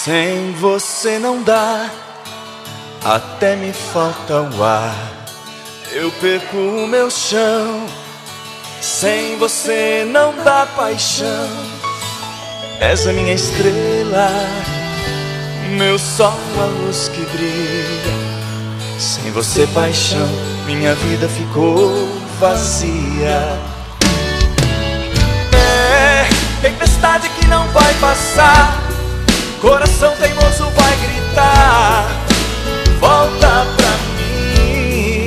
Sem você não dá, até me falta o ar. Eu perco o meu chão. Sem você não dá paixão. És a minha estrela, meu sol, a luz que brilha. Sem você, paixão, minha vida ficou vazia. É tempestade que não vai passar. Coração teimoso vai gritar: volta pra mim.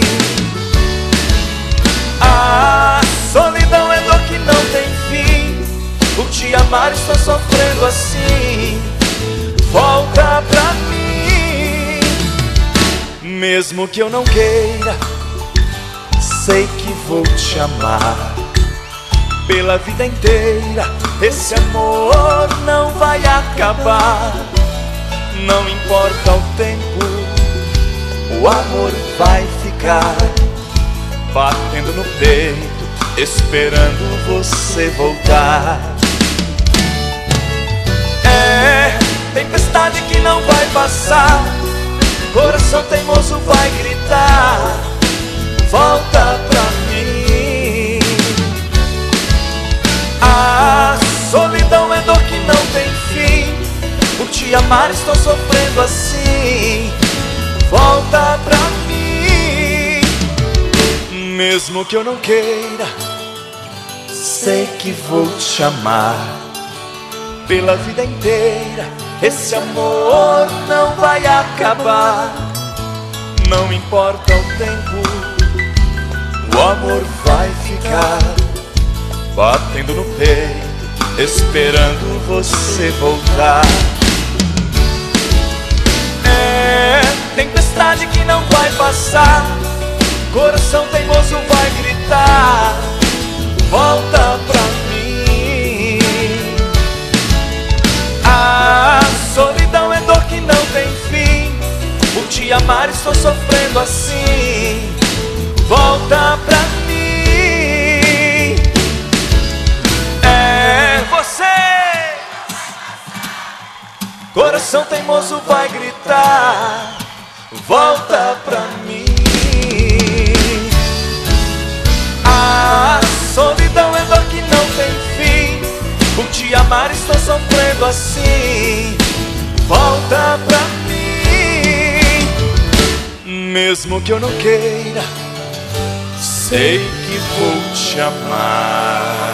A solidão é dor que não tem fim. Por te amar estou sofrendo assim. Volta pra mim. Mesmo que eu não queira, sei que vou te amar pela vida inteira. Esse amor não vai acabar. Não importa o tempo, o amor vai ficar batendo no peito, esperando você voltar. É tempestade que não vai passar. Coração teimoso vai gritar: volta pra mim. A solidão é dor que não tem fim. Por te amar estou sofrendo assim. Volta pra mim. Mesmo que eu não queira, sei que vou te amar pela vida inteira. Esse amor não vai acabar. Não importa o tempo, o amor vai ficar batendo no peito, esperando você voltar. É tempestade que não vai passar. Coração teimoso vai gritar: volta pra mim. A solidão é dor que não tem fim. Por te amar estou sofrendo assim. Volta pra mim. É você. Coração teimoso vai gritar: volta pra mim. A solidão é dor que não tem fim. Por te amar estou sofrendo assim. Volta pra mim. Mesmo que eu não queira, sei que vou te amar.